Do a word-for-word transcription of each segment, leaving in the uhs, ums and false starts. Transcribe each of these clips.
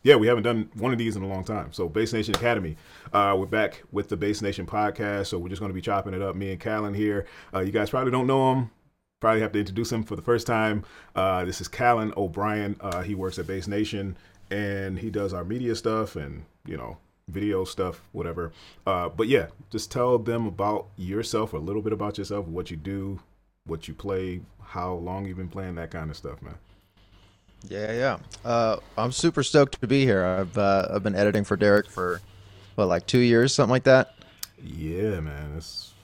yeah, we haven't done one of these in a long time. So Bass Nation Academy, uh, we're back with the Bass Nation podcast. So we're just going to be chopping it up. Me and Callan here. Uh, you guys probably don't know him. Probably have to introduce him for the first time. Uh, this is Callan O'Brien. Uh, he works at Bass Nation and he does our media stuff and you know video stuff, whatever. Uh, but yeah, just tell them about yourself, a little bit about yourself, what you do, what you play, how long you've been playing, that kind of stuff, man. Yeah, yeah. Uh, I'm super stoked to be here. I've uh, I've been editing for Derek for what, like two years, something like that. Yeah, man. It's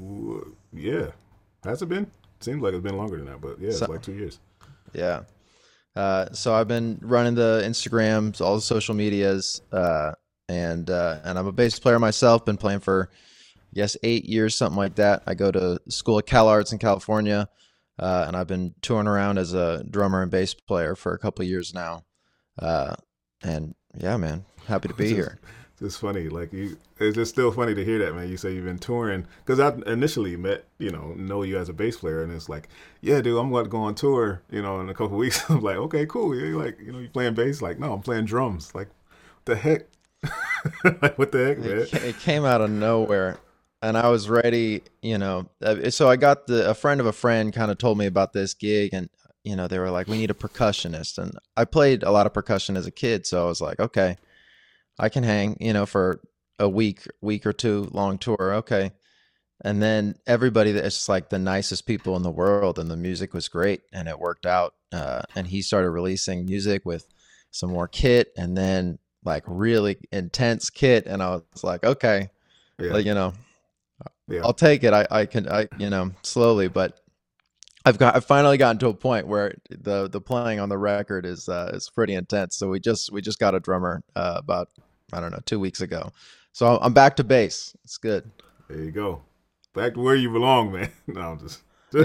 yeah. Has it been? Seems like it's been longer than that, but yeah, it's So, like two years. yeah. Uh, so I've been running the Instagrams, all the social medias, uh, and uh, and I'm a bass player myself. Been playing for, I guess, eight years, something like that. I go to school at Cal Arts in California, uh, and I've been touring around as a drummer and bass player for a couple of years now. Uh, and yeah, man, happy to It's be just, here. it's funny. Like you, it's just still funny to hear that, man. You say you've been touring because I initially met, you know, know you as a bass player, and it's like, yeah, dude, I'm going to go on tour, you know, in a couple of weeks. I'm like, okay, cool. You're like, you know, you playing bass? Like, no, I'm playing drums. Like, what the heck? Like, what the heck, It, man? ca- it came out of nowhere, and I was ready, you know. uh, So I got the a friend of a friend kind of told me about this gig, and you know they were like, "We need a percussionist," and I played a lot of percussion as a kid, so I was like, "Okay, I can hang," you know, for a week, week or two long tour, okay. And then everybody that's just like the nicest people in the world, and the music was great, and it worked out. Uh, and he started releasing music with some more kit, and then like really intense kit, and I was like, okay, Yeah, like you know, yeah. I'll take it. I I can I you know slowly, but I've got I've finally gotten to a point where the the playing on the record is uh, is pretty intense. So we just we just got a drummer uh, about I don't know two weeks ago, so I'm back to bass. It's good. There you go. Back to where you belong, man. No, I'm just.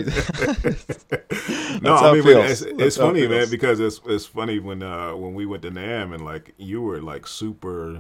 No, That's I how it mean, but it's feels. it's That's how it funny, man, feels. because it's it's funny when uh when we went to Nam and like you were like super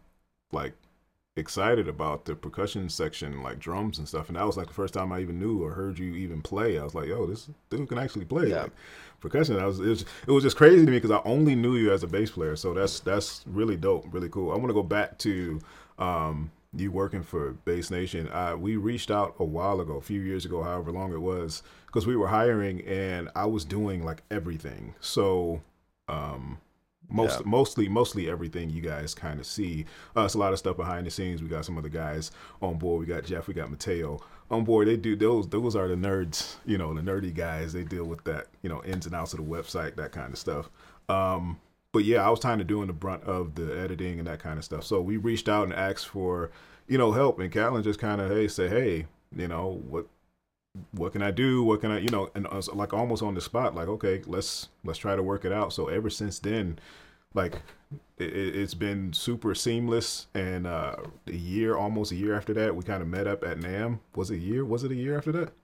like excited about the percussion section, like drums and stuff, and that was like the first time I even knew or heard you even play. I was like, yo, this dude can actually play Yeah. like percussion. I was it was, it was just crazy to me because I only knew you as a bass player, so that's that's really dope, really cool. I want to go back to um you working for Bass Nation. Uh, we reached out a while ago, a few years ago, however long it was, because we were hiring and I was doing like everything. So um Yeah. most mostly mostly everything you guys kind of see. Uh, it's a lot of stuff behind the scenes. We got some other guys on board. We got Jeff. We got Mateo on board. They do those. Those are the nerds. You know, the nerdy guys. They deal with that. You know, ins and outs of the website, that kind of stuff. Um, but yeah, I was kind of doing the brunt of the editing and that kind of stuff. So we reached out and asked for you know help, and Callan just kind of hey say hey you know what what can I do? What can I, you know, and I was like almost on the spot, like, okay, let's let's try to work it out. So ever since then, like, it, it's been super seamless. And uh, a year, almost a year after that, we kind of met up at Nam. Was it a year? Was it a year after that?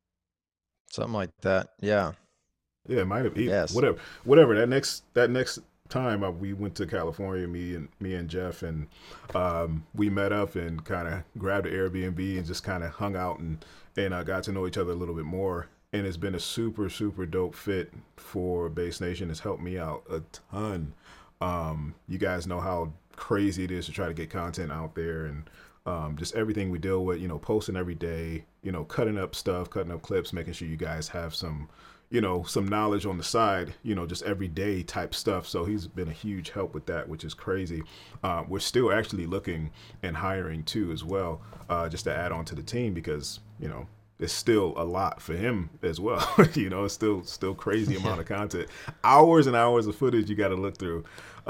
Something like that. Yeah. Yeah, it might have. I guess. Whatever, whatever. That next that next time uh, we went to California, me and me and Jeff, and um, we met up and kind of grabbed an Airbnb and just kind of hung out and and uh, got to know each other a little bit more. And it's been a super super dope fit for Bass Nation. It's helped me out a ton. Um, you guys know how crazy it is to try to get content out there and um, just everything we deal with. You know, posting every day. You know, cutting up stuff, cutting up clips, making sure you guys have some you know, some knowledge on the side, you know, just everyday type stuff. So he's been a huge help with that, which is crazy. Uh, we're still actually looking and hiring too as well, uh, just to add on to the team because, you know, it's still a lot for him as well. You know, it's still still crazy Yeah. amount of content, hours and hours of footage you got to look through.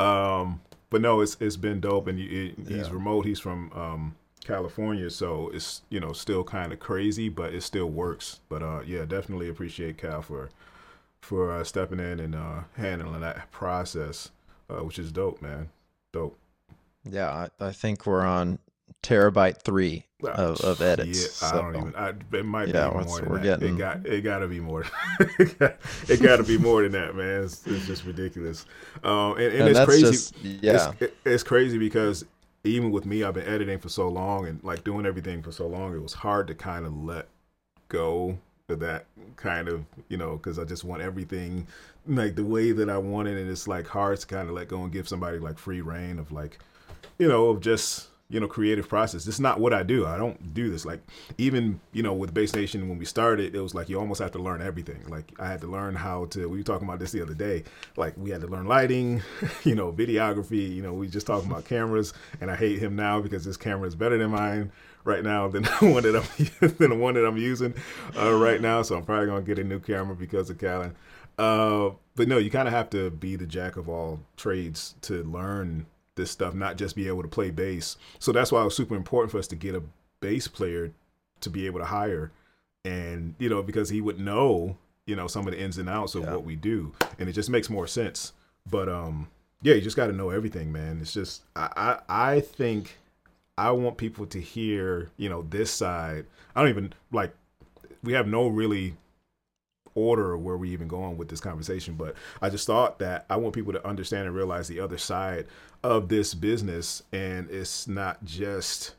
Um, but no, it's it's been dope, and it, he's Yeah. remote. He's from um, California, so it's you know still kind of crazy, but it still works. But uh, yeah, definitely appreciate Cal for for uh, stepping in and uh, handling that process, uh, which is dope, man. Dope. Yeah. I, I think we're on terabyte three Uh, of, of edits. yeah, I So don't even. I, it might be yeah, even what's, more than we're that. It getting. got. It got to be more. it got, it got to be more than that, man. It's, it's just ridiculous. Um, and, and And it's that's crazy. just, It's yeah. it, it's crazy because even with me, I've been editing for so long and like doing everything for so long. It was hard to kind of let go of that kind of, you know, because I just want everything like the way that I want it, and it's like hard to kind of let go and give somebody like free reign of like, you know, of just, you know, creative process. It's not what I do. I don't do this. Like even, you know, with Bass Nation, when we started, it was like you almost have to learn everything. Like I had to learn how to, we were talking about this the other day, like we had to learn lighting, you know, videography, you know, we just talking about cameras, and I hate him now because his camera is better than mine right now than the one that I'm than the one that I'm using uh, right now. So I'm probably gonna get a new camera because of Callan. Uh, but no, you kind of have to be the jack of all trades to learn this stuff, not just be able to play bass. So that's why it was super important for us to get a bass player to be able to hire, and you know, because he would know, you know, some of the ins and outs of Yeah. what we do, and it just makes more sense. But um, yeah, you just got to know everything, man. It's just I, I I think I want people to hear, you know, this side. I don't even like. We have no really order where we even going with this conversation, but I just thought that I want people to understand and realize the other side of this business, and it's not just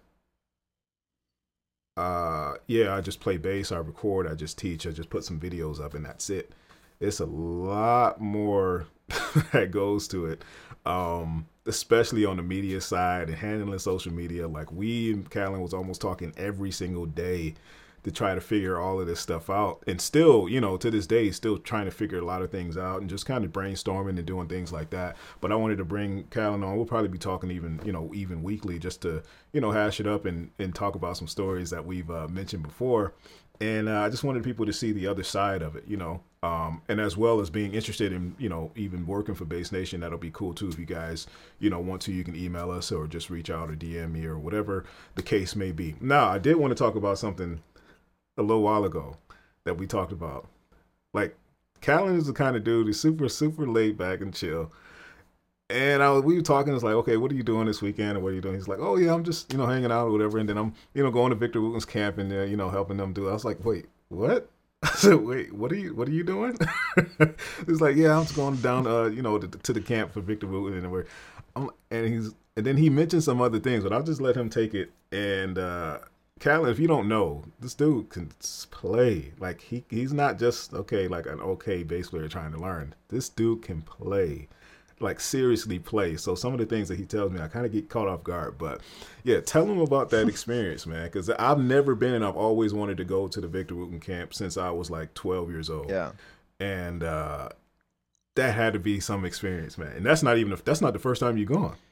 uh yeah, I just play bass, I record, I just teach, I just put some videos up, and that's it. It's a lot more that goes to it, um especially on the media side and handling social media. Like we and Callan was almost talking every single day to try to figure all of this stuff out, and still, you know, to this day, still trying to figure a lot of things out and just kind of brainstorming and doing things like that. But I wanted to bring Callan on. We'll probably be talking even, you know, even weekly, just to, you know, hash it up and, and talk about some stories that we've uh, mentioned before. And uh, I just wanted people to see the other side of it, you know, um, and as well as being interested in, you know, even working for Bass Nation. That'll be cool too. If you guys, you know, want to, you can email us or just reach out or D M me or whatever the case may be. Now, I did want to talk about something a little while ago that we talked about. Like, Callan is the kind of dude who's super, super laid back and chill. And I was, we were talking, it's like, okay, what are you doing this weekend? Or what are you doing? He's like, oh yeah, I'm just, you know, hanging out or whatever. And then I'm, you know, going to Victor Wooten's camp and, uh, you know, helping them do it. I was like, wait, what? I said, wait, what are you, what are you doing? He's like, yeah, I'm just going down, uh, you know, to, to the camp for Victor Wooten. And we're, I'm, and he's, and then he mentioned some other things, but I'll just let him take it. And, uh, Callan, if you don't know, this dude can play. Like he he's not just okay, like an okay bass player trying to learn. This dude can play, like seriously play. So some of the things that he tells me, I kind of get caught off guard. But yeah, tell him about that experience, man. Because I've never been, and I've always wanted to go to the Victor Wooten camp since I was like twelve years old. Yeah. And uh, that had to be some experience, man. And that's not even that's not the first time you've gone.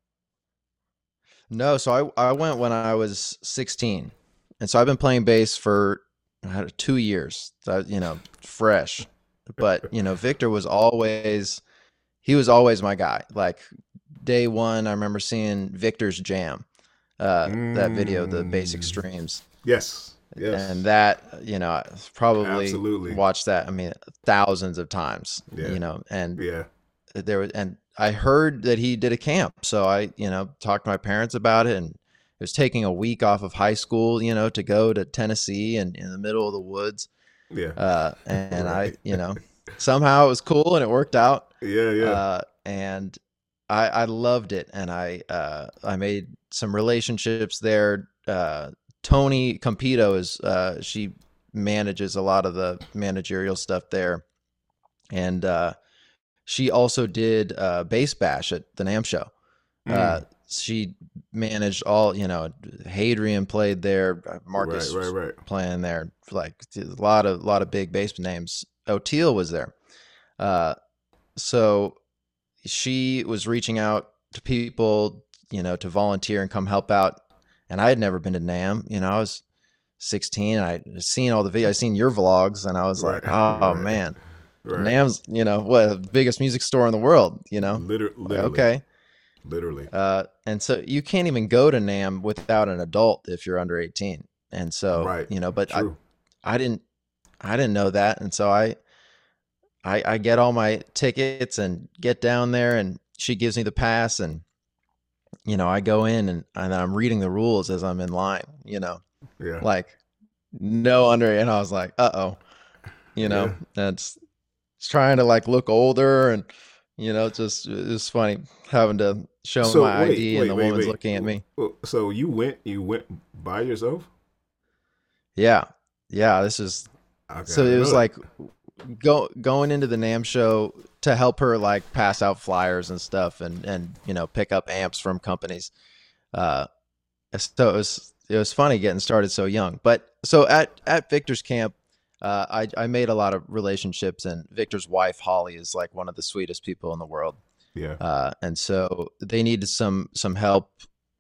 No, so I I went when I was sixteen, and so I've been playing bass for uh, two years. So, you know, fresh. But you know, Victor was always he was always my guy. Like day one, I remember seeing Victor's Jam, uh, mm. that video, the Bass Extremes. Yes, yes. And that, you know, I probably Absolutely. watched that. I mean, thousands of times. Yeah. You know, and yeah, there was and. I heard that he did a camp, so I, you know, talked to my parents about it, and it was taking a week off of high school, you know, to go to Tennessee and in the middle of the woods. Yeah. Uh, and right. I, you know, somehow it was cool and it worked out. Yeah, yeah. Uh, and I, I loved it, and I, uh, I made some relationships there. Uh, Tony Campito is, uh, she manages a lot of the managerial stuff there, and uh. She also did uh, Bass Bash at the NAMM show. Mm. Uh, she managed all, you know, Hadrian played there, Marcus right, right, right. playing there, like a lot of lot of big bass names. O'Teal was there. Uh, so she was reaching out to people, you know, to volunteer and come help out. And I had never been to NAMM. You know, I was sixteen. And I seen all the videos. I seen your vlogs, and I was right, like, oh, right. man. Right. NAMM's, you know, what, the biggest music store in the world, you know? Liter- literally. Okay. Literally. Uh, and so you can't even go to NAMM without an adult if you're under eighteen. And so, right. you know, but I, True. I didn't, I didn't know that. And so I, I, I get all my tickets and get down there, and she gives me the pass, and, you know, I go in and, and I'm reading the rules as I'm in line, you know, yeah. like no under, and I was like, uh-oh, you know, yeah. that's, trying to like look older, and you know, just it's funny having to show so my wait, I D wait, and the wait, woman's wait. looking at me. So you went, you went by yourself? Yeah, yeah. This is Okay, So I it didn't was know that. like go going into the NAMM show to help her like pass out flyers and stuff, and and you know pick up amps from companies. Uh, so it was it was funny getting started so young. But so at at Victor's camp, uh, I I made a lot of relationships, and Victor's wife Holly is like one of the sweetest people in the world. Yeah, Uh, and so they needed some some help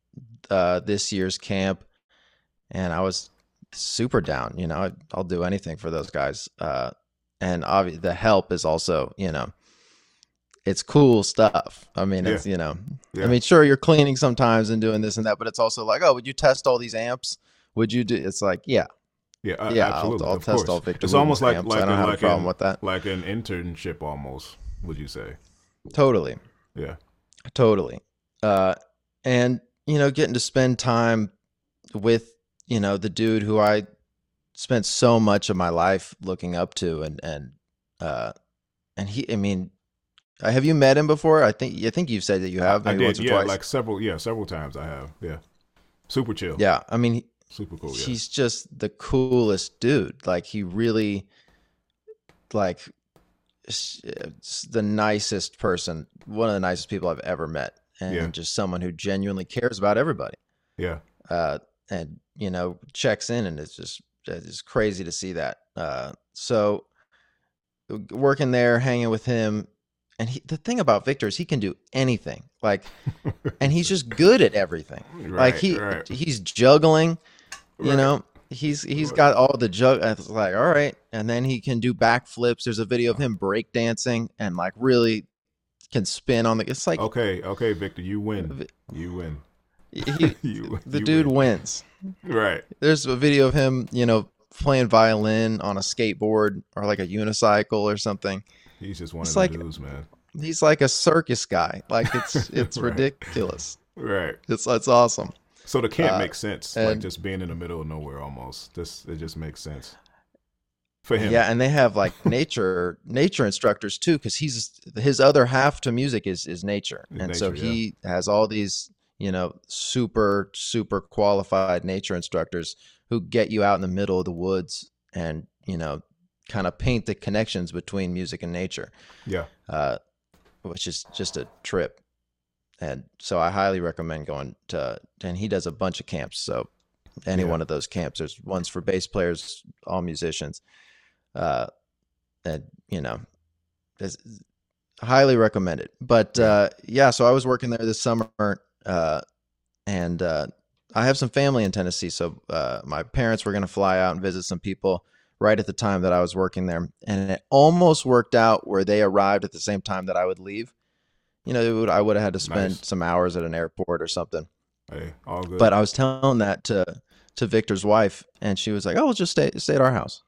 uh, this year's camp, and I was super down. You know, I, I'll do anything for those guys. Uh, and obviously, the help is also, you know, it's cool stuff. I mean, yeah, it's you know, I yeah, mean, sure, you're cleaning sometimes and doing this and that, but it's also like, oh, would you test all these amps? Would you do? It's like, yeah, yeah. Uh, yeah, I'll absolutely, I'll of test all course. Victor It's Wooten's almost like amps. I like don't a, have a like problem an with that. like an internship almost. Would you say? Totally, Yeah, totally. Uh, and you know, getting to spend time with you know the dude who I spent so much of my life looking up to, and and uh and he I mean uh, have you met him before? I think I think you've said that you I, have I maybe did. once or Yeah, twice. like several. Yeah, several times I have. Yeah, super chill, Yeah, I mean super cool. Yeah, he's just the coolest dude. Like he really like s- s- the nicest person, one of the nicest people I've ever met, yeah, and just someone who genuinely cares about everybody. yeah, Uh and you know checks in, and it's just it's crazy to see that. Uh so working there, hanging with him. And he, the thing about Victor is he can do anything. Like, and he's just good at everything. Like right, he right, he's juggling, you right. know. He's he's got all the jug. It's like all right, and then he can do backflips. There's a video of him breakdancing and like really can spin on the. It's like Okay, okay, Victor, you win. You win. he you the you dude win. wins. Right. There's a video of him, you know, playing violin on a skateboard or like a unicycle or something. He's just one of It's them like dudes, man. he's like a circus guy. Like it's it's Right. ridiculous. Right. It's it's awesome. So the camp Uh, makes sense, like and just being in the middle of nowhere almost. Just it just makes sense for him. yeah, and they have like nature nature instructors too, because he's his other half to music is is nature, In and so nature, yeah. he has all these you know super super qualified nature instructors who get you out in the middle of the woods and you know kind of paint the connections between music and nature, Yeah. uh, which is just a trip. And so I highly recommend going to, and he does a bunch of camps. So any Yeah. one of those camps, there's ones for bass players, all musicians. Uh, and you know, it's highly recommended. But Yeah. uh, yeah, so I was working there this summer, uh, and uh, I have some family in Tennessee. So uh, my parents were going to fly out and visit some people right at the time that I was working there, and it almost worked out where they arrived at the same time that I would leave. You know, it would, I would have had to spend Nice. some hours at an airport or something. Hey, all good. But I was telling that to to Victor's wife, and she was like, "Oh, we'll just stay stay at our house."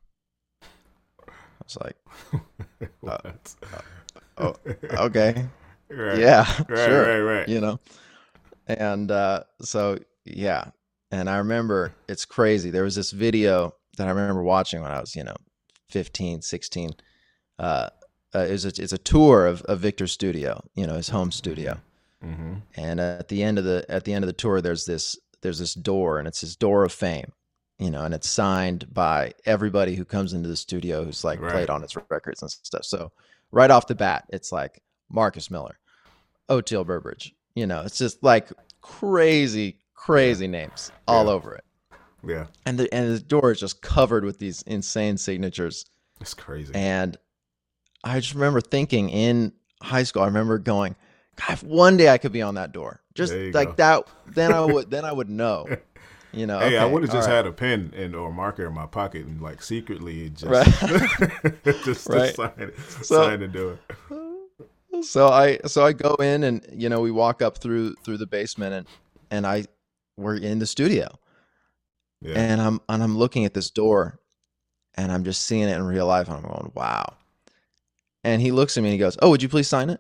I was like, uh, What? "Oh, okay, Right. yeah, Right, sure," right, right. you know. And uh, so yeah, and I remember it's crazy. There was this video that I remember watching when I was, you know, fifteen, sixteen. Uh, uh, it was a, it's a tour of, of Victor's studio, you know, his home studio. Mm-hmm. And at the end of the at the end of the tour, there's this there's this door, and it's his door of fame, you know, and it's signed by everybody who comes into the studio who's like Right. played on his records and stuff. So right off the bat, it's like Marcus Miller, Oteil Burbridge, you know, it's just like crazy, crazy names all Yeah. over it. Yeah. And the and the door is just covered with these insane signatures. It's crazy. And I just remember thinking in high school, I remember going, God, if one day I could be on that door, just There you like go. that, then I would, then I would know, you know. Hey, I okay, would have all just right. had a pen and or marker in my pocket and like secretly just Right. just Right. to sign it, So- sign and do it. So I, so I go in, and you know, we walk up through through the basement, and and I, we're in the studio, Yeah. and I'm and I'm looking at this door, and I'm just seeing it in real life, and I'm going, wow. And he looks at me and he goes, "Oh, would you please sign it?"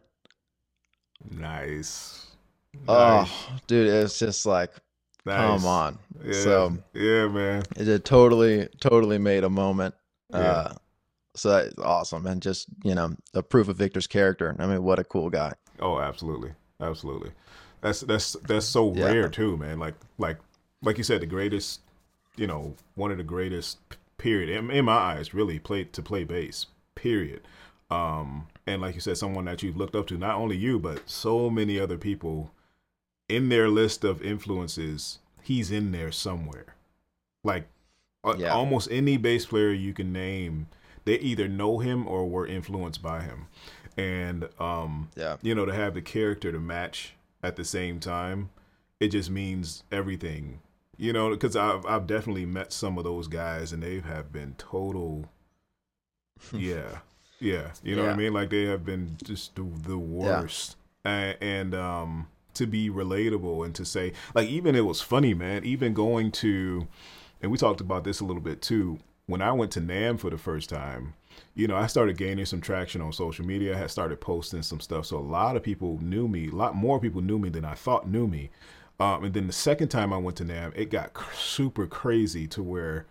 Nice. Oh, Nice. dude, it's just like, Nice. come on. Yeah. So yeah, man. it had totally, totally made a moment. Yeah. Uh, so that's awesome. And just, you know, a proof of Victor's character. I mean, what a cool guy. Oh, absolutely. Absolutely. That's that's that's so Yeah. rare too, man. Like like like you said, the greatest, you know, one of the greatest period. In, in my eyes, really, play to play bass, period. Um, and like you said, someone that you've looked up to, not only you, but so many other people in their list of influences, he's in there somewhere. Like yeah. almost any bass player you can name, they either know him or were influenced by him. And, um, yeah. you know, to have the character to match at the same time, it just means everything, you know, because I've, I've definitely met some of those guys and they have been total, yeah, yeah. You know yeah. what I mean? Like they have been just the, the worst. Yeah. And, and um, to be relatable and to say, like, even it was funny, man, even going to, and we talked about this a little bit too, when I went to NAMM for the first time, you know, I started gaining some traction on social media. I had started posting some stuff. So a lot of people knew me. A lot more people knew me than I thought knew me. Um, and then the second time I went to NAMM, it got cr- super crazy to where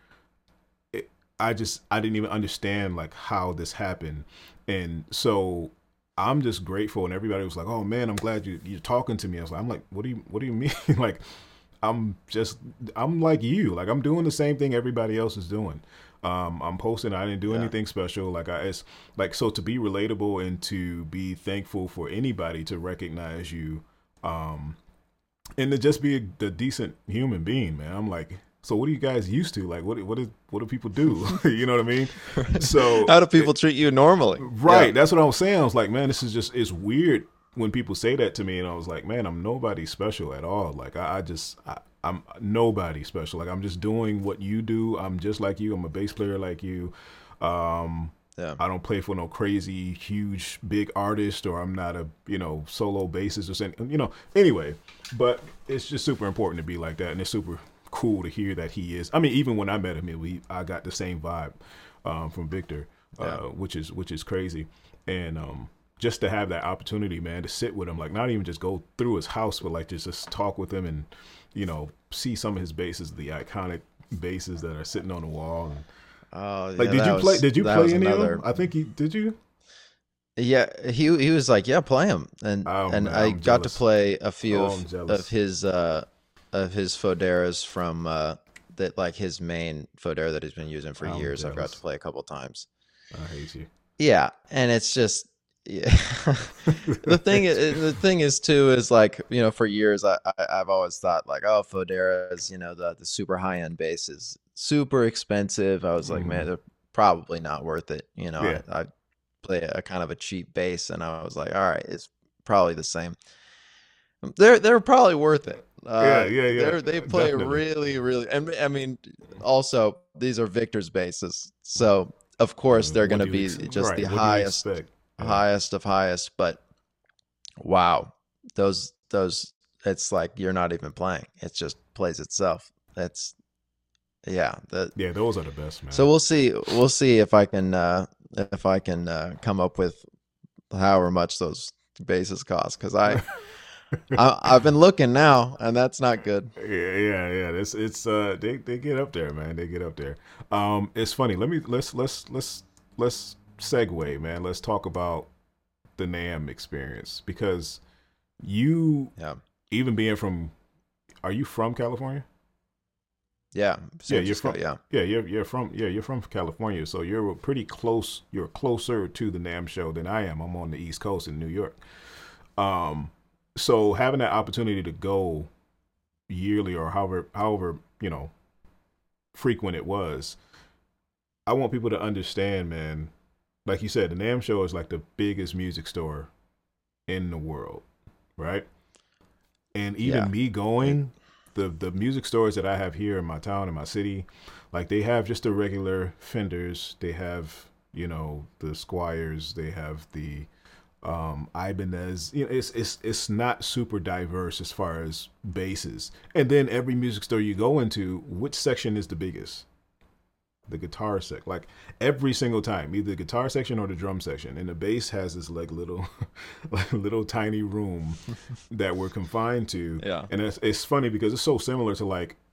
it, I just, I didn't even understand like how this happened. And so I'm just grateful. And everybody was like, oh man, I'm glad you, you're talking to me. I was like, I'm like, what do you, what do you mean? Like, I'm just, I'm like you, like I'm doing the same thing everybody else is doing. Um, I'm posting. I didn't do yeah. anything special. Like I, it's like, so to be relatable and to be thankful for anybody to recognize you, um, and to just be a, a decent human being, man. I'm like, so what are you guys used to? Like, what, what is, what do people do? You know what I mean? So how do people it, treat you normally? Right. Yeah. That's what I was saying. I was like, man, this is just, it's weird when people say that to me. And I was like, man, I'm nobody special at all. Like I, I just, I, I'm nobody special. Like I'm just doing what you do. I'm just like you. I'm a bass player like you. Um, yeah. I don't play for no crazy, huge, big artist, or I'm not a, you know, solo bassist or something, you know, anyway, but it's just super important to be like that. And it's super cool to hear that he is. I mean, even when I met him, we, I got the same vibe, um, from Victor, uh, yeah. which is, which is crazy. And, um, just to have that opportunity, man, to sit with him, like not even just go through his house, but like just, just talk with him and, you know, see some of his basses, the iconic basses that are sitting on the wall. And, oh, yeah, like, did you was, play? Did you play any another... of them? I think you did. You? Yeah, he he was like, yeah, play him, and oh, and man, I I'm got jealous. to play a few oh, of, of his uh of his Foderas from uh that like his main Fodera that he's been using for I'm years. Jealous. I've got to play a couple times. I hate you. Yeah, and it's just. Yeah, the thing is, the thing is too is like, you know, for years I, I I've always thought like, oh, Foderas, you know, the the super high end bass is super expensive. I was like, mm. man, they're probably not worth it. You know, yeah. I, I play a kind of a cheap bass, and I was like, all right, it's probably the same. They're they're probably worth it. Uh, yeah, yeah, yeah. They play Definitely. really, really, and I mean, also these are Victor's basses, so of course they're going to be ex- just right. the what highest. Yeah. highest of highest, but wow, those those it's like you're not even playing, it just plays itself. That's yeah the, yeah those are the best, man. So we'll see we'll see if I can uh if I can uh come up with however much those basses cost, because I, I I've been looking now, and that's not good. Yeah, yeah, yeah. It's it's uh they, they get up there, man. They get up there. Um it's funny. Let me let's let's let's let's segue, man. Let's talk about the NAMM experience, because you, yeah. even being from, are you from California? Yeah, yeah, you're from, yeah, yeah, you're you're from, yeah, you're from California, so you're pretty close. You're closer to the NAMM show than I am. I'm on the East Coast in New York. Um, so having that opportunity to go yearly or however, however, you know, frequent it was, I want people to understand, man. Like you said, the NAMM show is like the biggest music store in the world, right? And even yeah. me going, the the music stores that I have here in my town, in my city, like they have just the regular Fenders. They have, you know, the Squires. They have the um, Ibanez. You know, it's it's it's not super diverse as far as basses. And then every music store you go into, which section is the biggest? The guitar sec, like every single time, either the guitar section or the drum section. And the bass has this like little, like little tiny room that we're confined to. Yeah. And it's, it's funny because it's so similar to like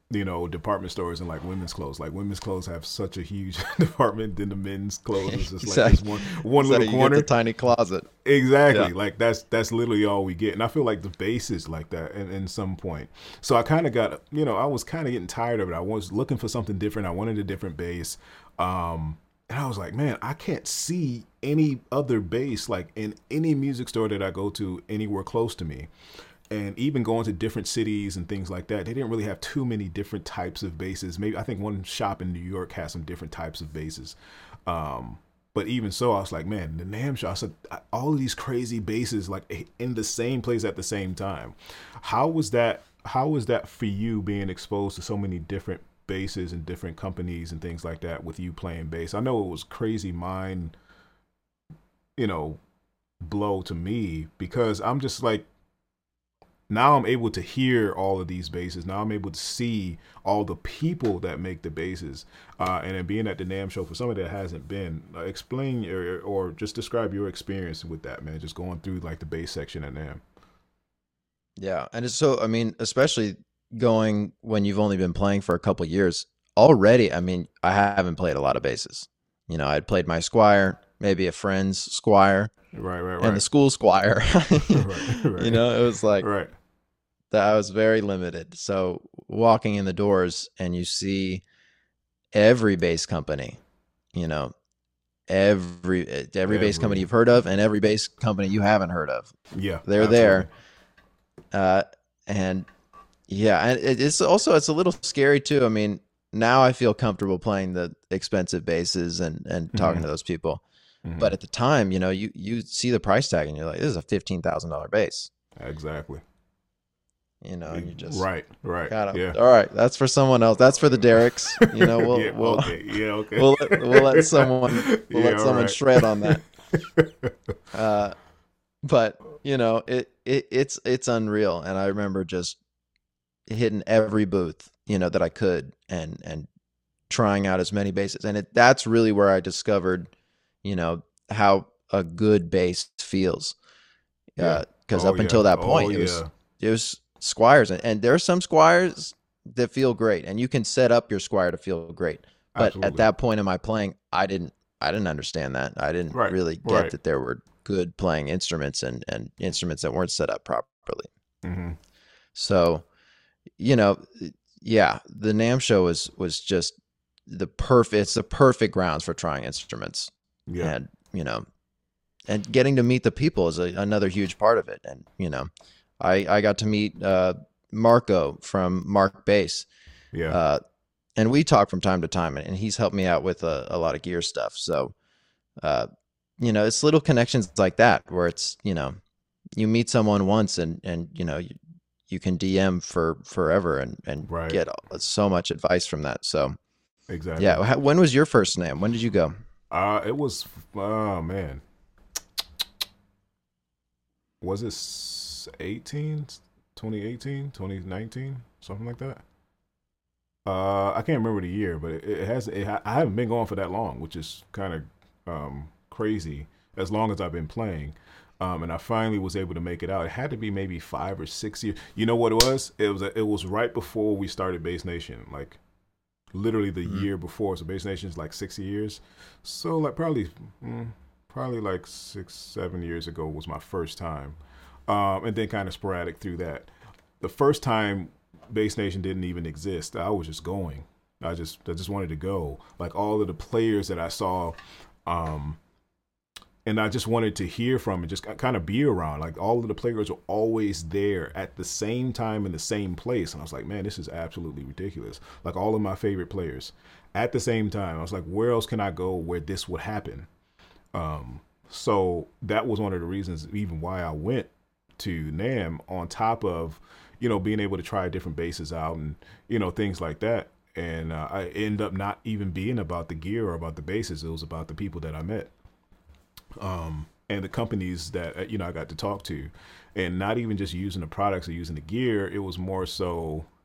you know, department stores and like women's clothes. Like women's clothes have such a huge department, then the men's clothes is just like this Exactly. one one So little you get the corner. tiny closet. Exactly. Yeah. Like that's that's literally all we get. And I feel like the bass is like that in, in some point. So I kind of got, you know, I was kind of getting tired of it. I was looking for something different. I wanted a different bass. Um, and I was like, man, I can't see any other bass like in any music store that I go to anywhere close to me. And even going to different cities and things like that, they didn't really have too many different types of basses. Maybe I think one shop in New York has some different types of basses. Um, but even so, I was like, man, the NAMM shop, I said, all of these crazy basses like in the same place at the same time. How was that? How was that for you being exposed to so many different basses and different companies and things like that with you playing bass? I know it was crazy mind, you know, blow to me because I'm just like, now I'm able to hear all of these basses. Now I'm able to see all the people that make the basses. Uh, and then being at the NAMM show, for somebody that hasn't been, uh, explain or, or just describe your experience with that, man. Just going through like the bass section at NAMM. Yeah. And it's so, I mean, especially going when you've only been playing for a couple years already. I mean, I haven't played a lot of basses. You know, I'd played my Squire, maybe a friend's Squire, Right, right, and the right. school Squire. Right, You right, know, it was like right. that. I was very limited. So walking in the doors and you see every bass company, you know, every every bass company Every, you've heard of and every bass company you haven't heard of. yeah, They're absolutely. there. Uh, and yeah, and it, it's also it's a little scary too. I mean, now I feel comfortable playing the expensive basses and and talking Hmm. to those people. Hmm. But at the time, you know, you you see the price tag and you're like, this is a fifteen thousand dollar bass, Exactly. you know, and E- you just Right, right. kind of, Yeah. all right, that's for someone else. That's for the Derricks. You know, we'll Yeah, we'll okay. Yeah, okay. we'll let, we'll let someone we'll Yeah, let all someone right. shred on that. Uh, but you know, it, it it's it's unreal. And I remember just hitting every booth, you know, that I could and and trying out as many basses. And it that's really where I discovered, you know, how a good bass feels. Yeah. Uh, because Oh up yeah. until that Oh point, it was yeah. it was Squires, and, and there are some Squires that feel great, and you can set up your Squire to feel great. But at Absolutely. that point in my playing, I didn't I didn't understand that. I didn't Right. really get Right. that there were good playing instruments and and instruments that weren't set up properly. Hmm. So, you know, yeah, the NAMM show was was just the perfect it's the perfect grounds for trying instruments. Yeah. And, you know, and getting to meet the people is a, another huge part of it. And, you know, I I got to meet uh Marco from Mark Bass. Yeah. Uh and we talk from time to time, and he's helped me out with a, a lot of gear stuff. So, uh you know, it's little connections like that where it's, you know, you meet someone once and and you know, you, you can D M for forever and and Right. get so much advice from that. So, Exactly. yeah, how- when was your first NAMM? When did you go? Uh, it was. Oh man, was it eighteen, twenty eighteen, twenty nineteen, something like that? Uh, I can't remember the year, but it, it has. It, I haven't been going for that long, which is kind of um, crazy. As long as I've been playing, um, and I finally was able to make it out. It had to be maybe five or six years. You know what it was? It was. It was right before we started Bass Nation. Like literally the Mm, year before. So Bass Nation's like six years. So like probably, mm, probably like six, seven years ago was my first time, um, and then kind of sporadic through that. The first time Bass Nation didn't even exist. I was just going. I just I just wanted to go. Like all of the players that I saw, um, and I just wanted to hear from and just kind of be around. Like all of the players were always there at the same time in the same place, and I was like, man, this is absolutely ridiculous. Like all of my favorite players at the same time. I was like, where else can I go where this would happen? Um, so that was one of the reasons even why I went to NAMM. On top of, you know, being able to try different bases out and you know things like that. And uh, I end up not even being about the gear or about the bases. It was about the people that I met, um, and the companies that uh, you know I got to talk to, and not even just using the products or using the gear. It was more so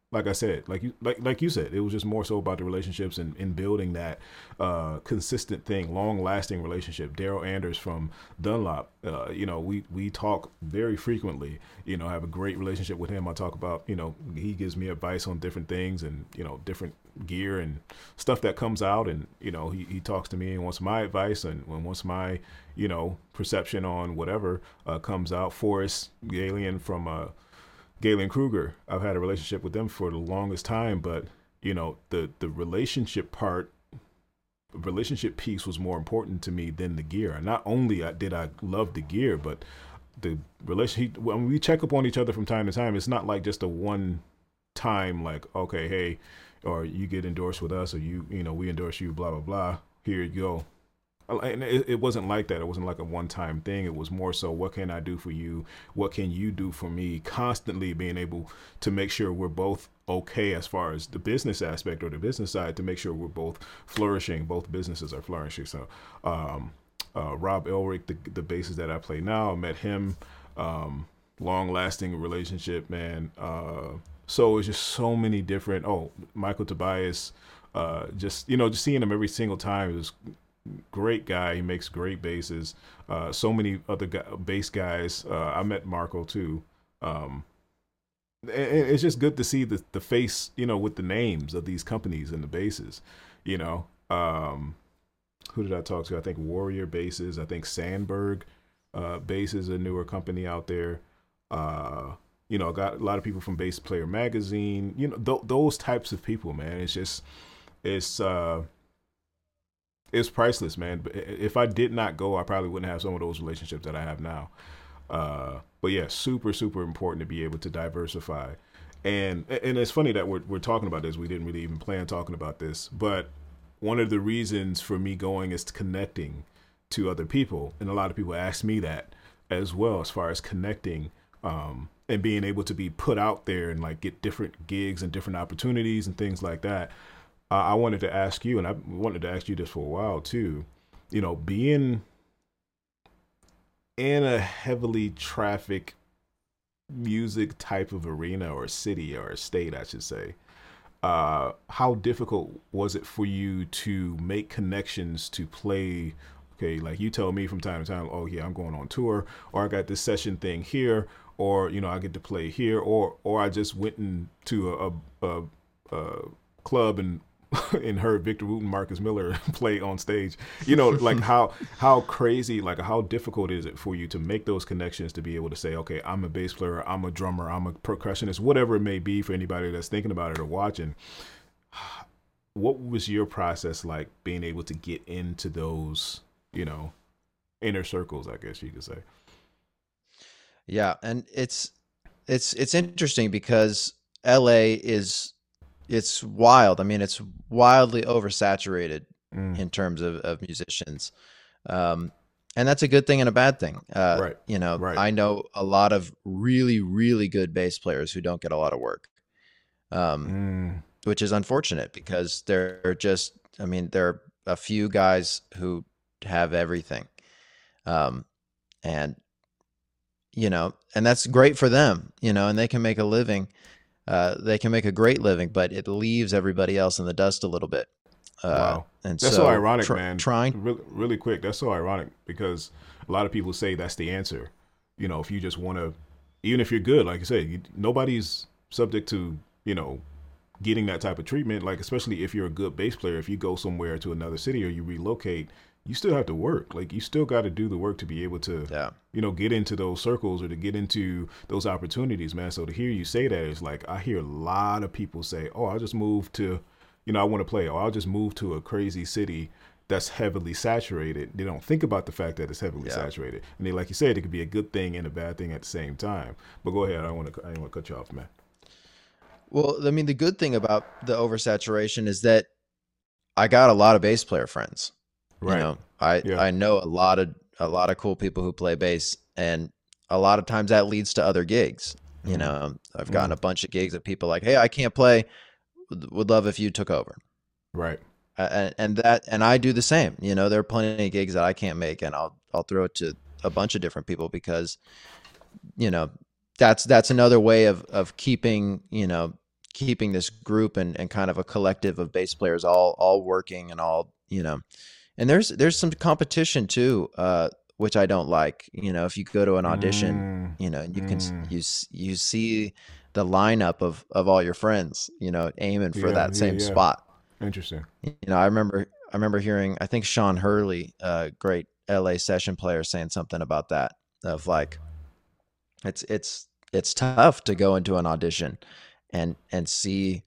like I said, like you like like you said, it was just more so about the relationships and, and building that uh, consistent thing, long lasting relationship. Daryl Anders from Dunlop, uh, you know, we we talk very frequently. You know, I have a great relationship with him. I talk about, you know, he gives me advice on different things and, you know, different gear and stuff that comes out, and you know, he, he talks to me and wants my advice and, and wants my, you know, perception on whatever uh, comes out. Forrest Galian from uh, Galen Kruger, I've had a relationship with them for the longest time, but you know, the the relationship part, relationship piece was more important to me than the gear. Not only did I love the gear, but the relation. When we check up on each other from time to time, it's not like just a one time, like, okay, hey, or you get endorsed with us, or you you know we endorse you, blah blah blah. Here you go. And it, it wasn't like that. It wasn't like a one-time thing. It was more so, what can I do for you? What can you do for me? Constantly being able to make sure we're both okay as far as the business aspect or the business side, to make sure we're both flourishing. Both businesses are flourishing. So, um, uh, Rob Elric, the the bassist that I play now, I met him. Um, long-lasting relationship, man. Uh, so it's just so many different. Oh, Michael Tobias. Uh, just you know, just seeing him every single time, it was great guy. He makes great basses. Uh, so many other guy, bass guys. Uh, I met Marco too. Um, and it's just good to see the the face, you know, with the names of these companies and the basses. You know, um, who did I talk to? I think Warrior Basses. I think Sandberg uh, Bass is a newer company out there. Uh, you know, got a lot of people from Bass Player Magazine. You know, th- those types of people, man. It's just, it's. Uh, It's priceless, man. But if I did not go, I probably wouldn't have some of those relationships that I have now. Uh, but yeah, super, super important to be able to diversify. And and it's funny that we're we're talking about this. We didn't really even plan talking about this, but one of the reasons for me going is connecting to other people, and a lot of people ask me that as well, as far as connecting um, and being able to be put out there and like get different gigs and different opportunities and things like that. Uh, I wanted to ask you, and I wanted to ask you this for a while too, you know, being in a heavily traffic music type of arena or city or state, I should say, uh, how difficult was it for you to make connections to play? Okay, like you tell me from time to time, oh yeah, I'm going on tour, or I got this session thing here, or you know, I get to play here, or or I just went into a a, a, a club and and heard Victor Wooten, Marcus Miller play on stage. You know, like how how crazy, like how difficult is it for you to make those connections, to be able to say, okay, I'm a bass player, I'm a drummer, I'm a percussionist, whatever it may be for anybody that's thinking about it or watching. What was your process like being able to get into those, you know, inner circles, I guess you could say? Yeah, and it's it's it's interesting because L A is it's wild. I mean, it's wildly oversaturated Mm, in terms of, of musicians. Um, and that's a good thing and a bad thing. Uh, right, you know, right. I know a lot of really, really good bass players who don't get a lot of work, um, Mm, which is unfortunate because they're just, I mean, there are a few guys who have everything. Um, and, you know, and that's great for them, you know, and they can make a living. Uh, they can make a great living, but it leaves everybody else in the dust a little bit. Uh, wow. and That's so so ironic, tr man. trying, Really, really quick. That's so ironic because a lot of people say that's the answer. You know, if you just want to, even if you're good, like you said, you, nobody's subject to, you know, getting that type of treatment. Like, especially if you're a good bass player, if you go somewhere to another city or you relocate, you still have to work. Like, you still got to do the work to be able to, yeah. you know, get into those circles or to get into those opportunities, man. So to hear you say that is like, I hear a lot of people say, oh, I just moved to, you know, I want to play, or I'll just move to a crazy city that's heavily saturated. They don't think about the fact that it's heavily Yeah. saturated. And they, like you said, it could be a good thing and a bad thing at the same time. But go ahead. I don't want to, I don't want to cut you off, man. Well, I mean, the good thing about the oversaturation is that I got a lot of bass player friends. You Right. know, I Yeah. I know a lot of a lot of cool people who play bass, and a lot of times that leads to other gigs. You Mm, know, I've gotten mm, a bunch of gigs of people like, "Hey, I can't play. Would would love if you took over." right. Uh, and, and that and I do the same. You know, there are plenty of gigs that I can't make, and I'll I'll throw it to a bunch of different people because you know that's that's another way of of keeping you know keeping this group and, and kind of a collective of bass players all all working and all, you know. And there's there's some competition too, uh, which I don't like. You know, if you go to an audition, Mm, you know, and you can mm. you you see the lineup of of all your friends, you know, aiming for Yeah, that yeah, same yeah. spot. Interesting. You know, I remember I remember hearing, I think Sean Hurley, a great L A session player, saying something about that, of like it's it's it's tough to go into an audition and and see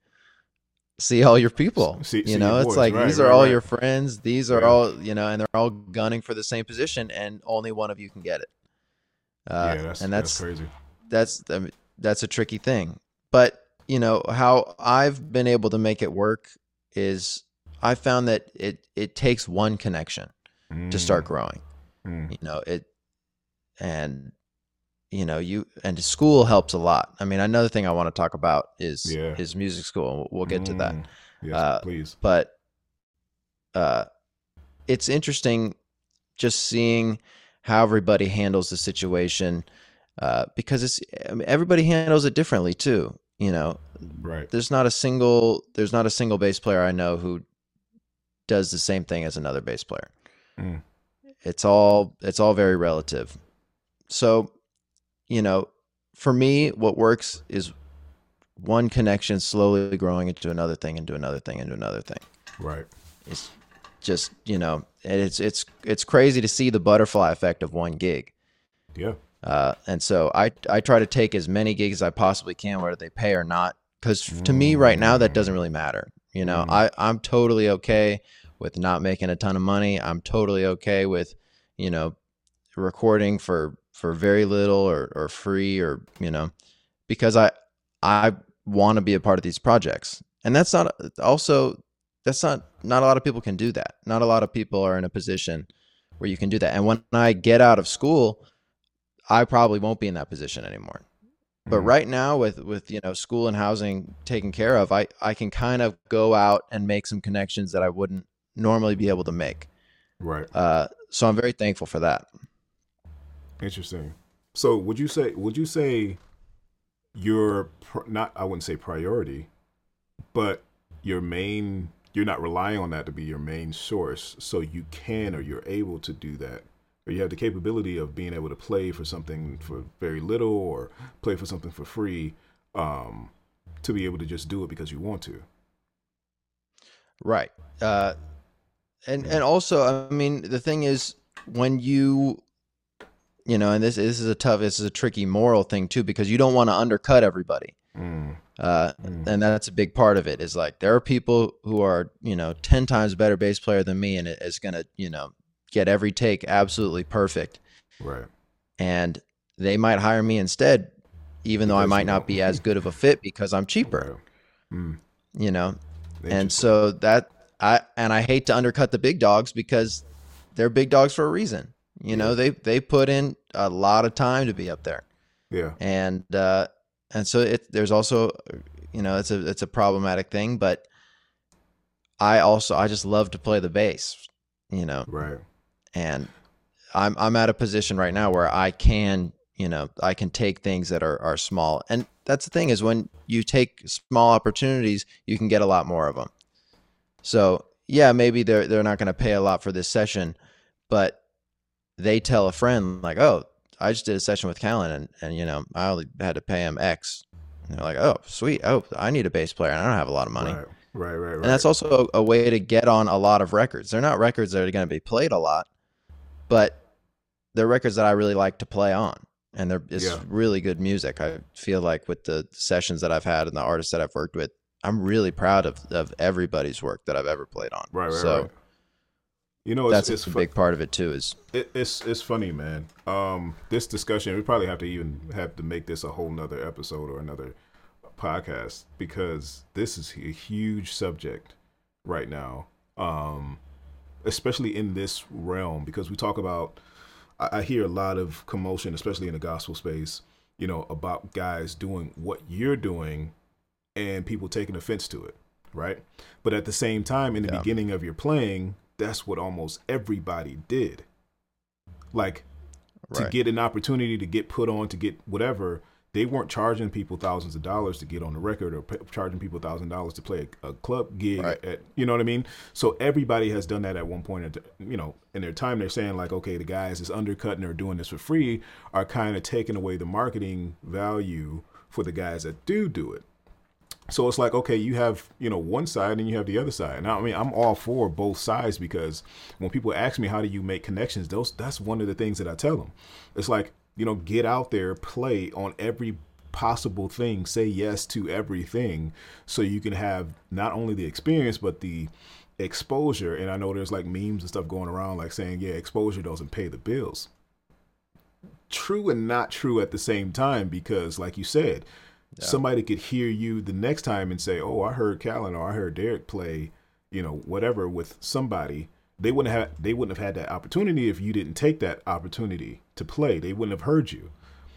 see all your people. See, You see your know, it's boys. like Right, these are right, all right. your friends, these are Yeah, all, you know, and they're all gunning for the same position, and only one of you can get it. Uh, yeah. That's and that's that's crazy. that's I mean, that's a tricky thing. But you know how I've been able to make it work is I found that it it takes one connection to start Mm, growing. mm. You know it, and you know you and school helps a lot. I mean, another thing I want to talk about is Yeah. is music school. We'll get to that. Mm. Yes, Uh, please. but uh, it's interesting just seeing how everybody handles the situation, uh, because it's I mean, everybody handles it differently too. You know, Right. there's not a single there's not a single bass player I know who does the same thing as another bass player. Mm. It's all it's all very relative. So, you know, for me, what works is one connection slowly growing into another thing, into another thing, into another thing. Right. It's just, you know, it's it's it's crazy to see the butterfly effect of one gig. Yeah. Uh, and so I I try to take as many gigs as I possibly can, whether they pay or not, because to me right now that doesn't Mm. really matter. You know, Mm. I I'm totally okay with not making a ton of money. I'm totally okay with, you know, recording for for very little or or free, or you know, because I I want to be a part of these projects. And that's not also that's not not a lot of people can do that. Not a lot of people are in a position where you can do that. And when I get out of school, I probably won't be in that position anymore. But Mm. right now with with you know school and housing taken care of, I I can kind of go out and make some connections that I wouldn't normally be able to make. Right. Uh, so I'm very thankful for that. Interesting. So, would you say would you say your pr- not I wouldn't say priority, but your main you're not relying on that to be your main source, so you can or you're able to do that, or you have the capability of being able to play for something for very little or play for something for free, um, to be able to just do it because you want to. Right. Uh, and Mm. and also, I mean, the thing is, when you you know, and this this is a tough, this is a tricky moral thing too, because you don't want to undercut everybody. Mm. Uh, Mm. and that's a big part of it. Is like there are people who are, you know, ten times better bass player than me, and it is gonna, you know, get every take absolutely perfect, Right. and they might hire me instead, even though I Because might you not don't. be as good of a fit because I'm cheaper. Right. Mm. You know, and Interesting. so that I and I hate to undercut the big dogs because they're big dogs for a reason. You Yeah. know, they they put in a lot of time to be up there, Yeah. and uh, and so it there's also, you know, it's a it's a problematic thing. But I also I just love to play the bass, you know, Right. and I'm I'm at a position right now where I can, you know, I can take things that are are small, and that's the thing is when you take small opportunities, you can get a lot more of them. So yeah, maybe they're they're not going to pay a lot for this session, but they tell a friend like, "Oh, I just did a session with Callan, and and you know, I only had to pay him X." And they're like, "Oh, sweet. Oh, I need a bass player, and I don't have a lot of money." Right. Right. Right. And Right. that's also a, a way to get on a lot of records. They're not records that are going to be played a lot, but they're records that I really like to play on, and they're it's Yeah. really good music. I feel like with the sessions that I've had and the artists that I've worked with, I'm really proud of of everybody's work that I've ever played on. Right. Right. So Right. You know, it's that's it's a fu- big part of it too. Is it, it's it's funny, man. Um, this discussion we probably have to even have to make this a whole nother episode or another podcast because this is a huge subject right now. Um, especially in this realm because we talk about. I, I hear a lot of commotion, especially in the gospel space. You know, about guys doing what you're doing and people taking offense to it, right? But at the same time, in the yeah, beginning of your playing, that's what almost everybody did. Like to right, get an opportunity to get put on, to get whatever, they weren't charging people thousands of dollars to get on the record or p- charging people a thousand dollars to play a, a club gig. Right. At, you know what I mean? So everybody has done that at one point. In, you know, in their time, they're saying like, okay, the guys that's undercutting or doing this for free are kind of taking away the marketing value for the guys that do do it. So it's like, okay, you have, you know, one side and you have the other side. Now, I mean, I'm all for both sides because when people ask me, how do you make connections? Those, that's one of the things that I tell them. It's like, you know, get out there, play on every possible thing, say yes to everything so you can have not only the experience, but the exposure. And I know there's like memes and stuff going around like saying, yeah, exposure doesn't pay the bills. True and not true at the same time, because like you said, yeah. somebody could hear you the next time and say, oh, I heard Callan or I heard Derek play, you know, whatever with somebody. They wouldn't have they wouldn't have had that opportunity if you didn't take that opportunity to play. They wouldn't have heard you.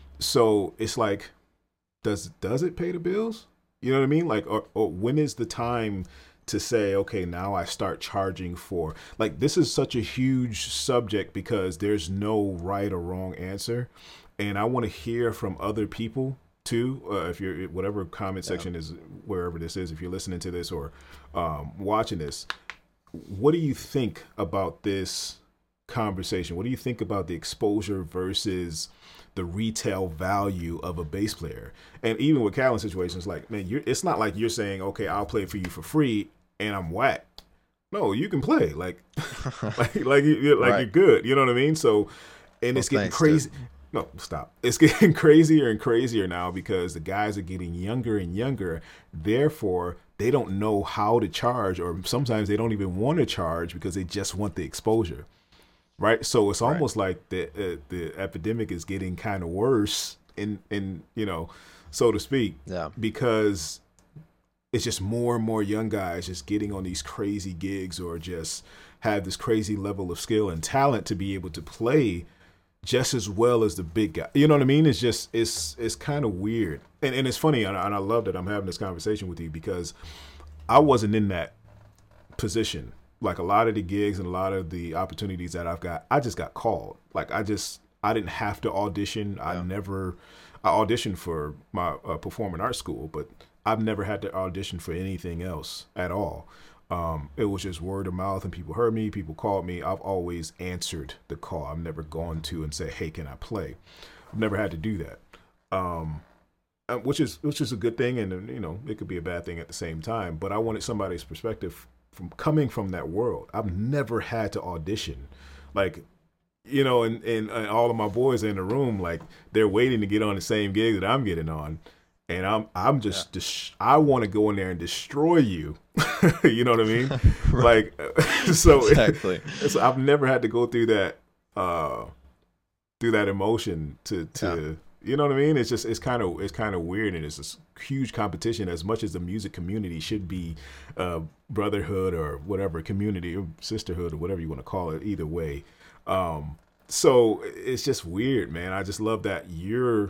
So it's like, does does it pay the bills? You know what I mean? Like, or, or when is the time to say, okay, now I start charging for, like, this is such a huge subject because there's no right or wrong answer. And I want to hear from other people too. Uh, if you're, whatever comment section yeah. is, wherever this is, if you're listening to this or um, watching this, what do you think about this conversation? What do you think about the exposure versus the retail value of a bass player? And even with Callan's situations, like, man, you're, it's not like you're saying, okay, I'll play for you for free and I'm whack. No, you can play like, like, like, you, like right. you're good. You know what I mean? So, and well, it's getting thanks, crazy. Dude. No, stop. It's getting crazier and crazier now because the guys are getting younger and younger. Therefore, they don't know how to charge, or sometimes they don't even want to charge because they just want the exposure. Right. So it's almost right. like the uh, the epidemic is getting kind of worse in, in, you know, so to speak, yeah. because it's just more and more young guys just getting on these crazy gigs or just have this crazy level of skill and talent to be able to play just as well as the big guy. You know what I mean? It's just, it's, it's kind of weird. And and it's funny. And I, and I love that I'm having this conversation with you because I wasn't in that position. Like a lot of the gigs and a lot of the opportunities that I've got, I just got called. Like I just, I didn't have to audition. Yeah. I never, I auditioned for my uh, performing arts school, but I've never had to audition for anything else at all. Um, it was just word of mouth and people heard me, people called me. I've always answered the call. I've never gone to and said, hey, can I play? I've never had to do that. Um, which is, which is a good thing. And, you know, it could be a bad thing at the same time, but I wanted somebody's perspective from coming from that world. I've never had to audition. Like, you know, and, and, and all of my boys are in the room, like they're waiting to get on the same gig that I'm getting on. And I'm I'm just, yeah. dis- I want to go in there and destroy you. You know what I mean? Like, so, exactly. It, so I've never had to go through that, uh, through that emotion to, to, yeah. you know what I mean? It's just, it's kind of, it's kind of weird. And it's this huge competition as much as the music community should be, uh, brotherhood or whatever, community or sisterhood or whatever you want to call it, either way. Um, so it's just weird, man. I just love that you're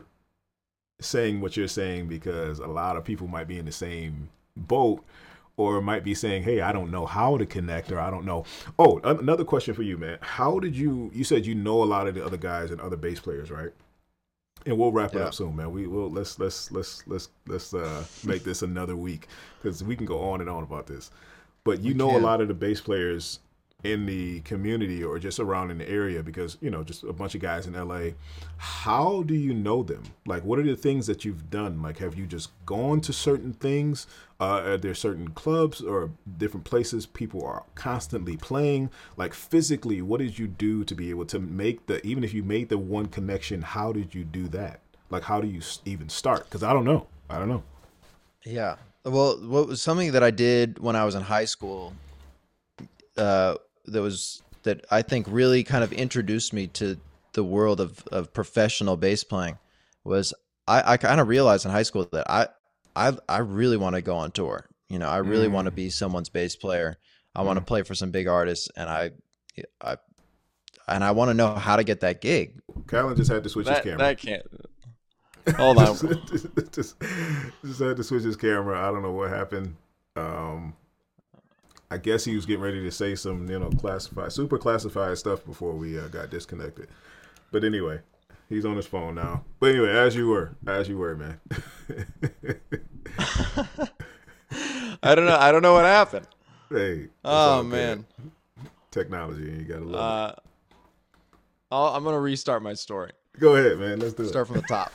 saying what you're saying because a lot of people might be in the same boat or might be saying, hey, I don't know how to connect or I don't know. Oh, another question for you, man. How did you, you said you know a lot of the other guys and other bass players, right? And we'll wrap it yeah. up soon, man. We will, let's, let's, let's, let's, let's uh, make this another week because we can go on and on about this. But you we know can. a lot of the bass players in the community or just around in the area because, you know, just a bunch of guys in L A. How do you know them? Like, what are the things that you've done? Like, have you just gone to certain things? Uh, are there certain clubs or different places people are constantly playing? Like, physically, what did you do to be able to make the, even if you made the one connection, how did you do that? Like, how do you even start? Because I don't know. I don't know. Yeah. Well, what was something that I did when I was in high school, uh, that was that I think really kind of introduced me to the world of, of professional bass playing was I, I kind of realized in high school that I I, I really want to go on tour. You know, I really mm. want to be someone's bass player. I mm. want to play for some big artists, and I I and I want to know how to get that gig. Callan just had to switch that, his camera. That can't. Hold on. just, just, just had to switch his camera. I don't know what happened. Um, I guess he was getting ready to say some, you know, classified, super classified stuff before we uh, got disconnected. But anyway, He's on his phone now. But anyway, as you were, as you were, man. I don't know. I don't know what happened. Hey. it's Oh all good. man. Technology, you gotta love Uh, I'll, I'm gonna restart my story. it. Go ahead, man. Let's do Start from the top.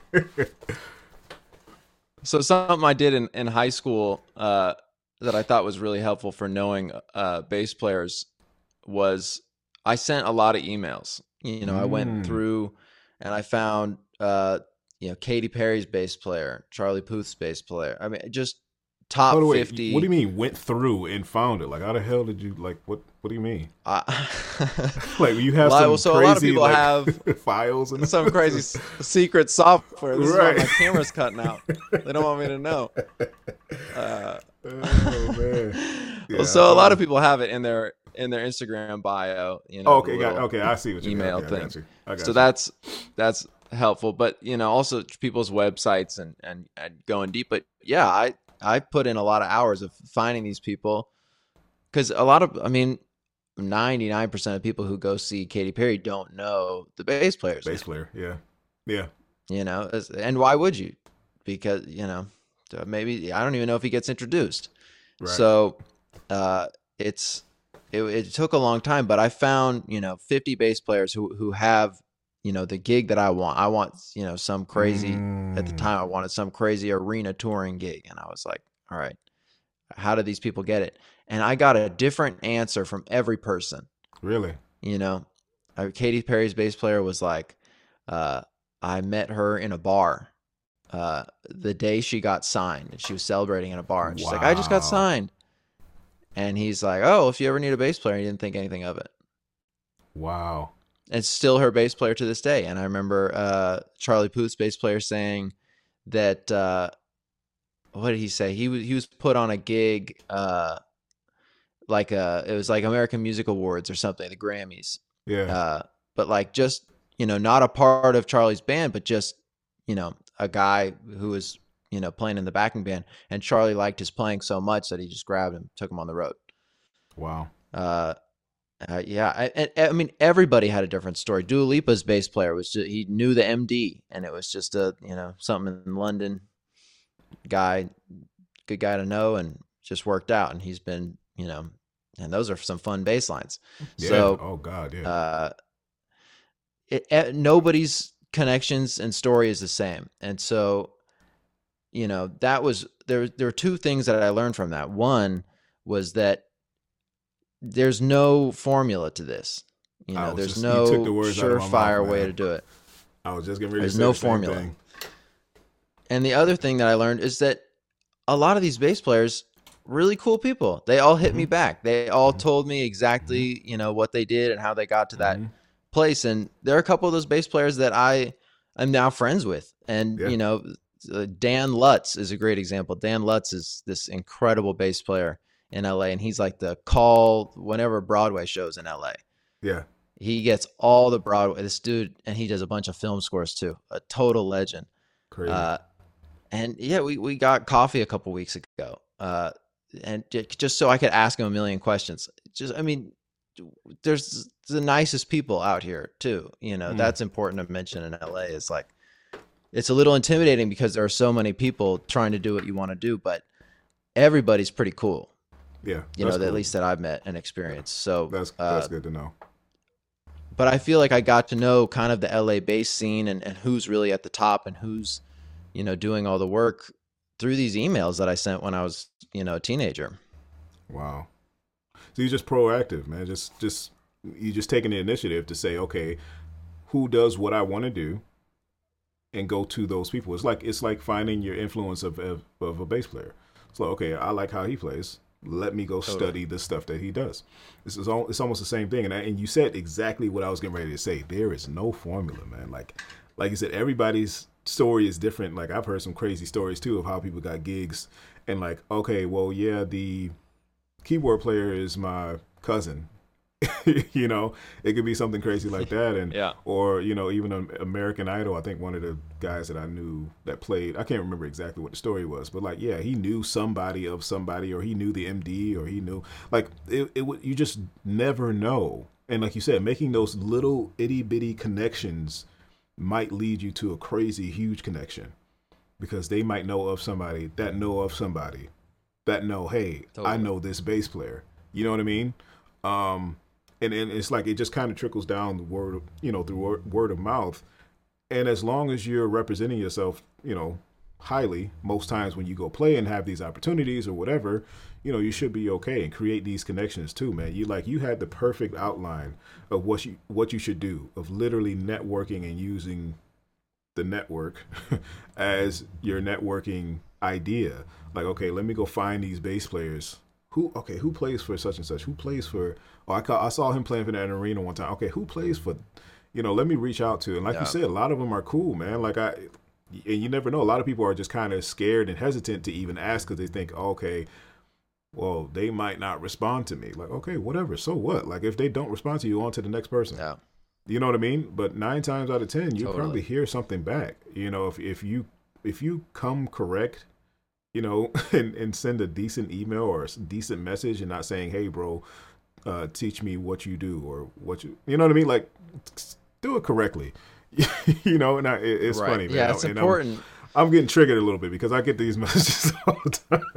So something I did in, in high school uh, that I thought was really helpful for knowing uh, bass players was I sent a lot of emails. You know, I went Mm. through and I found, uh, you know, Katy Perry's bass player, Charlie Puth's bass player. I mean, just it. top By the way, fifty. what do you mean went through and found it? Like, how the hell did you like? What What do you mean? Uh, Like, you have Well, some so crazy a lot of people like, have files and some crazy s- secret software. This Right. is why my camera's cutting out. They don't want me to know. Uh, Oh man. Yeah, well, so a I lot found- of people have it in their in their Instagram bio. You know, Oh, the okay, got, little okay. I see what you mean. email Okay, I thing. got you. I got So you. that's that's helpful. But you know, also people's websites and, and and going deep. But yeah, I I put in a lot of hours of finding these people because a lot of I mean. ninety-nine percent of people who go see Katy Perry don't know the bass players. bass player. Yeah, yeah. You know, as- and why would you? Because, you know, maybe I don't even know if he gets introduced. Right. So uh, it's it, it took a long time, but I found, you know, fifty bass players who who have, you know, the gig that I want. I want, you know, some crazy at the Mm. time I wanted some crazy arena touring gig, and I was like, all right, how do these people get it? And I got a different answer from every person. Really? You know, uh, Katy Perry's bass player was like, uh, I met her in a bar uh, the day she got signed, and she was celebrating in a bar. And she's like, I just got Wow. signed. And he's like, oh, if you ever need a bass player, he didn't think anything of it. Wow. And still her bass player to this day. And I remember uh, Charlie Puth's bass player saying that, uh, what did he say? He was, he was put on a gig, uh, like a, it was like American Music Awards or something, the Grammys. Yeah. Uh, but like just, you know, not a part of Charlie's band, but just, you know, a guy who was, you know, playing in the backing band. And Charlie liked his playing so much that he just grabbed him, took him on the road. Wow. Uh, uh yeah, I, I, I mean, everybody had a different story. Dua Lipa's bass player was just, he knew the M D, and it was just a, you know, something in London guy, good guy to know, and just worked out. And he's been, you know, and those are some fun bass lines. Yeah. So, oh God. Yeah. uh, it, eh, nobody's connections and story is the same. And so, you know, that was, there, there were two things that I learned from that. One was that there's no formula to this. You I know, was there's just- you no took the words out of my mouth, surefire way man. to do it. I was just getting ready there's to say no the same formula. thing. And the other thing that I learned is that a lot of these bass players, really cool people. They all hit me Mm-hmm. back. They all told me exactly, you know, what they did and how they got to that Mhm. place. And there are a couple of those bass players that I am now friends with. And, Yeah. you know, uh, Dan Lutz is a great example. Dan Lutz is this incredible bass player in L A, and he's like the call whenever Broadway shows in L A. Yeah. He gets all the Broadway. This dude, and he does a bunch of film scores too. A total legend. Crazy. Uh, and yeah, we, we got coffee a couple weeks ago. Uh, and j- just so I could ask him a million questions. Just, I mean, there's the nicest people out here too. You know, Mm. that's important to mention in L A. Is like, it's a little intimidating because there are so many people trying to do what you want to do, but everybody's pretty cool. yeah. You know, that's at cool. least that I've met and experienced. So that's uh, that's good to know. but I feel like I got to know kind of the L A bass scene and, and who's really at the top and who's, you know, doing all the work through these emails that I sent when I was, you know, a teenager. Wow. So you're just proactive, man. Just just you just taking the initiative to say, okay, who does what I want to do, and go to those people. It's like it's like finding your influence of of, of a bass player. It's like, okay, I like how he plays. Let me go Totally. study the stuff that he does. This is all. It's almost the same thing. And I, and you said exactly what I was getting ready to say. There is no formula, man. Like like you said, everybody's story is different. Like I've heard some crazy stories too of how people got gigs, and like, okay, well, yeah, the keyboard player is my cousin. You know, it could be something crazy like that, and Yeah. or you know, even on American Idol, I think one of the guys that I knew that played, I can't remember exactly what the story was, but like, yeah, he knew somebody of somebody, or he knew the M D, or he knew like it. It would you just never know, and like you said, making those little itty bitty connections might lead you to a crazy huge connection, because they might know of somebody that know of somebody that know, hey, totally. I know this bass player. You know what I mean? Um, and, and it's like it just kind of trickles down the word, you know, through word, word of mouth. And as long as you're representing yourself, you know, highly, most times when you go play and have these opportunities or whatever, you know, you should be okay and create these connections too, man. You like you had the perfect outline of what you what you should do, of literally networking and using the network as your networking idea. Like, okay, let me go find these bass players. Who okay, who plays for such and such? Who plays for? Oh, I call, I saw him playing for that arena one time. Okay, who plays for? You know, let me reach out to. And like yeah. you said, a lot of them are cool, man. Like I. And you never know. A lot of people are just kind of scared and hesitant to even ask because they think, oh, okay, well, they might not respond to me. Like, okay, whatever. So what? Like, if they don't respond to you, on to the next person. Yeah. You know what I mean? But nine times out of ten, you totally. probably hear something back. You know, if if you if you come correct, you know, and, and send a decent email or a decent message and not saying, hey, bro, uh, teach me what you do or what you, you know what I mean? Like, do it correctly. You know, and I, it, it's right. funny, man. Yeah, it's and important. I'm, I'm getting triggered a little bit because I get these messages all the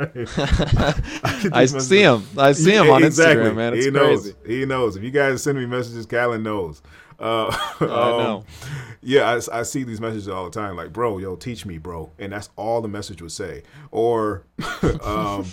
time. I, I see them. I see them on exactly. Instagram, man. It's he crazy. knows. He knows. If you guys send me messages, Callan knows. Uh, I know. Um, yeah, I, I see these messages all the time. Like, bro, yo, teach me, bro, and that's all the message would say. Or, um,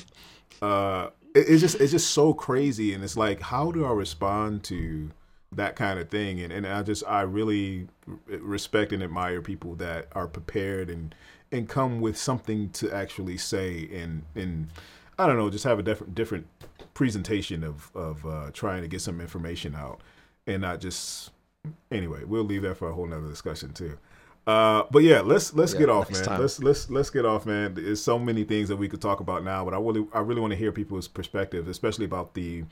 uh, it, it's just it's just so crazy, and it's like, how do I respond to that kind of thing? And and I just I really respect and admire people that are prepared and and come with something to actually say and and I don't know, just have a different different presentation of of uh, trying to get some information out and not just anyway. We'll leave that for a whole nother discussion too. Uh, but yeah, let's let's yeah, get off, man. Time. Let's let's let's get off, man. There's so many things that we could talk about now, but I really I really want to hear people's perspective, especially about the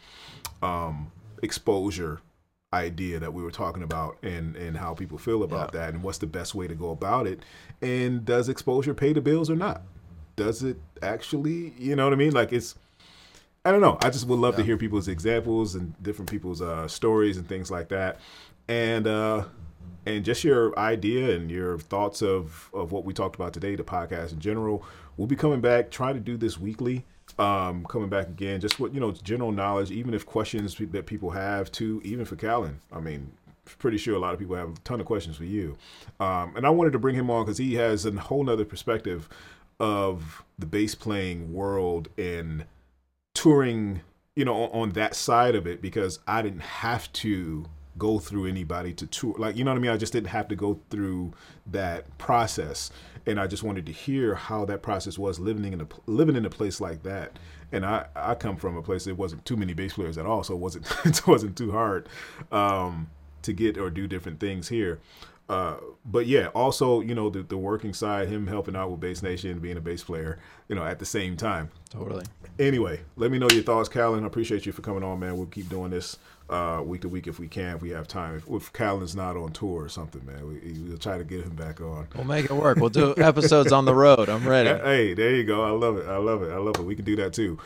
um, exposure idea that we were talking about and and how people feel about yeah. that and what's the best way to go about it, and does exposure pay the bills or not? Does it actually, you know what I mean? Like, it's, I don't know. I just would love yeah. to hear people's examples and different people's uh stories and things like that, and uh and just your idea and your thoughts of of what we talked about today, the podcast in general. We'll be coming back, trying to do this weekly. Um, coming back again, just what, you know, general knowledge, even if questions that people have too, even for Callan. I mean, pretty sure a lot of people have a ton of questions for you. Um, and I wanted to bring him on because he has a whole nother perspective of the bass playing world and touring, you know, on, on that side of it, because I didn't have to go through anybody to tour. Like, you know what I mean? I just didn't have to go through that process. And I just wanted to hear how that process was living in a living in a place like that. And I, I come from a place that wasn't too many bass players at all, so it wasn't it wasn't too hard um, to get or do different things here. Uh, but yeah, also, you know, the, the working side, him helping out with Bass Nation, being a bass player, you know, at the same time. Totally. Anyway, let me know your thoughts, Callan. I appreciate you for coming on, man. We'll keep doing this uh, week to week if we can, if we have time. If, if Callan's not on tour or something, man, we, we'll try to get him back on. We'll make it work. We'll do episodes on the road. I'm ready. Hey, there you go. I love it. I love it. I love it. We can do that too.